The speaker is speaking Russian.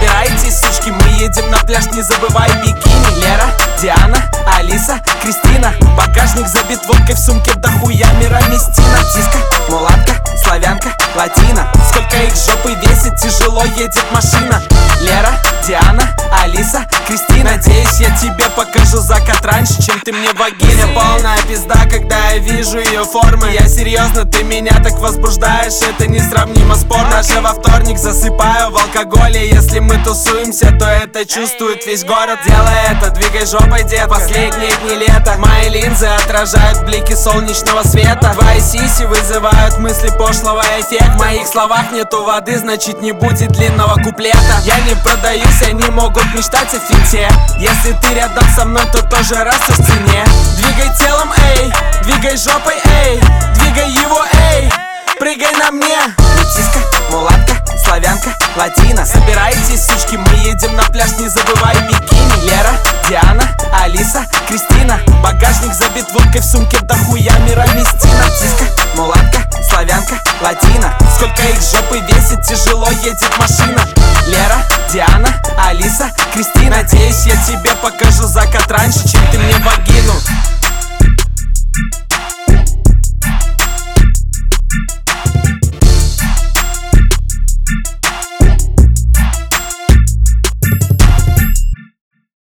Собирайтесь, сучки, мы едем на пляж, не забывай бикини. Лера, Диана, Алиса, Кристина. Багажник забит водкой, в сумке дохуя мироместина. Тиска, мулатка, славянка, латина. Сколько их жопы весит, тяжело едет машина. Лера, Диана, Алиса, Кристина. Надеюсь, я тебе покажу закат раньше, чем ты мне вагина. Полная пизда, когда я вижу ее формы. Я серьезно, ты меня так возбуждаешь, это несравнимо спорно. Даже во вторник засыпаю в алкоголе. Если мы тусуемся, то это чувствует весь город. Делай это, двигай жопой, дед. Последние дни лета. Мои линзы отражают блики солнечного света. Твои сиси вызывают мысли пошлого эффекта. В моих словах нету воды, значит не будет длинного куплета. Я не продаюсь, они могут мечтать о фите. Если ты рядом со мной, то тоже растешь в цене. Двигай телом, эй, двигай жопой, эй, двигай его, эй, прыгай на мне. Метиска, мулатка, славянка, латина. Собирайтесь, сучки, мы едем на пляж, не забывай бикини. Лера, Диана, Алиса, Кристина. Багажник забит водкой, в сумке дохуя мироместина. Тиска, мулатка, славянка, латина. Сколько их жопы весит, тяжело едет машина. Лера, Диана, Алиса, Кристина. Надеюсь, я тебе покажу закат раньше, чем ты мне